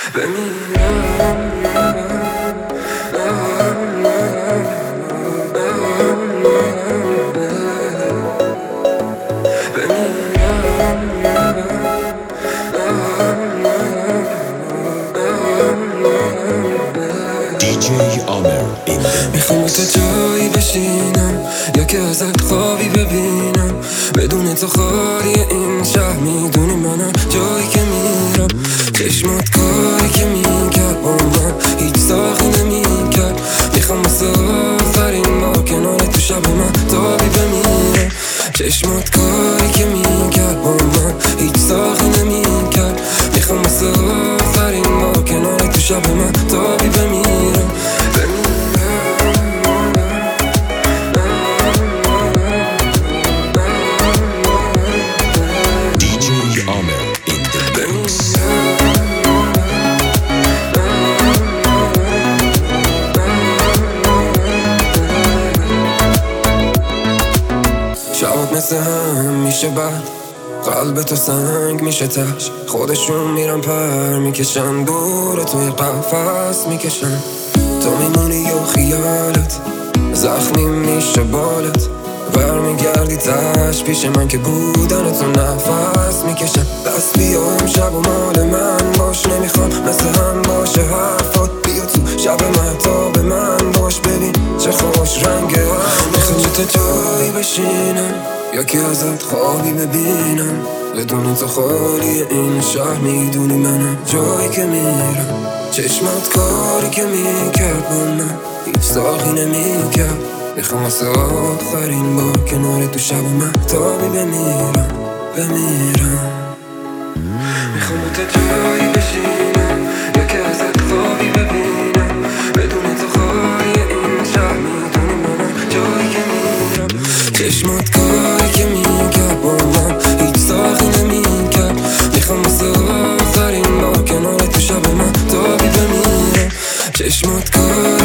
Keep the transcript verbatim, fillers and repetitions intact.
میخوام تو جایی بشینم یا که ازت خوابی ببینم، بدون تو خالی این شهر. میدونی منم جایی که میرم، چشمات کاری که میکرد با من هیچ ساخی نمیکرد. میخوام واسه آخرین بار کنار تو شب من تابی بمیرم. چشمات کاری که میکرد با من هیچ ساخی نمیکرد. میخوام واسه آخرین بار کنار تو شب من تابی بمیرم. شبات مثل هم میشه بعد قلب تو سنگ میشه تش. خودشون میرن پر میکشن دور توی قفس میکشن. تو میمونی یا خیالت زخمی میشه بالت، برمیگردی تش پیش من که بودن تو نفس میکشن. دست بیا امشب و مال من باش، نمیخوام مثل هم باشه حرفات. بیا تو شب مهتاب من باش، ببین چه خوش رنگه هم. میخوام تو جایی بشینم یا که ازت خوابی ببینم، بدون تو خالی این شهر. میدونی منم جایی که میرم، چشمات کاری که میکرد با من هیچ ساخی نمیکرد. میخوام واسه آخرین بار کنار تو شب من تابی بمیرم بمیرم. میخوام تو جایی بشینم یا که ازت خوابی ببینم، بدون تو خالی این شهر. میدونی منم جایی که میرم، چشمات کاری که میکرد با من هیچ ساخی نمیکرد. میخوام واسه آخرین بار کنار تو شب من تابی بمیرم. چشمات کاری